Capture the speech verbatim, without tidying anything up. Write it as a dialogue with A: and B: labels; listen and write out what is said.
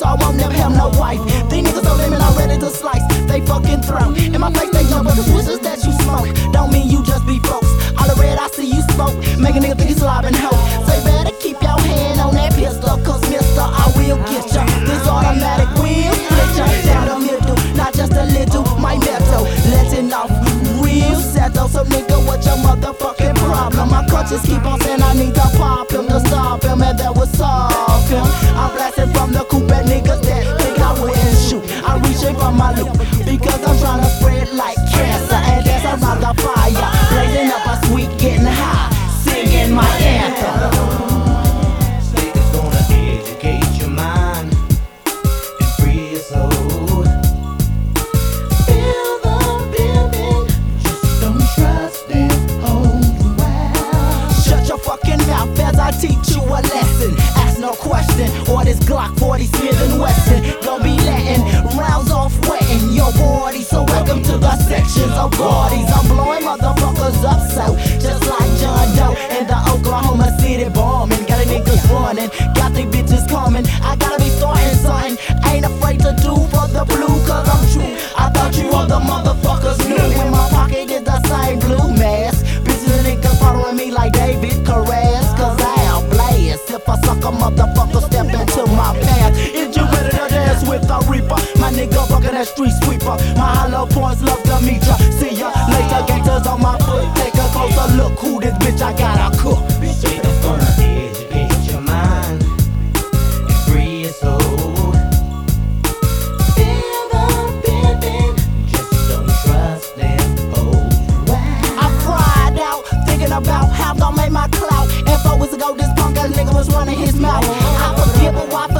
A: I won't never have no wife. These niggas so lemon, I'm ready to slice they fucking throat. In my face, they jump up the switches that you smoke. Don't mean you just be folks. All the red, I see you smoke. Make a nigga think he's slobbing hoe. Say better keep your hand on that pistol, cause mister, I will get ya. This automatic will split ya down the middle, not just a little. My metal, letting off real settle. So nigga, what your motherfucking problem? My coaches keep on saying I need to pop him to stop him, and that would solve him. I'm blasting from the coupe at niggas that think I wouldn't shoot. I reach in for my loop because I'm trying to spread like cancer, and that's around the fire, blazing up a sweet, getting high, singing my anthem. As I teach you a lesson, ask no question, or this Glock forty Smith and Wesson gon' be letting rounds off wetting your body. So welcome to the sections of bodies. I'm blowing motherfuckers up, so just like John Doe in the Oklahoma City bombing. Got the niggas running, got the bitches coming. I gotta be starting something, ain't afraid to do for the blue, cause I'm true. I thought you other motherfuckers knew. In my pocket is the same blue mask. Bitches and niggas following me like David Carras. If I suck a motherfucker, step into my path. Is you ready to dance with a reaper? My nigga fucking that street sweeper. My hollow points love to meet ya. See ya later, gangsters on my foot. Take a closer look, who this bitch I gotta cook.
B: Niggas gonna educate your mind and free your soul. Feel the pimpin', just don't trust them hoes. Wow.
A: I cried out, thinking about how I make my clout. And four weeks ago, this punk ass nigga was running his mouth. I forgive, but why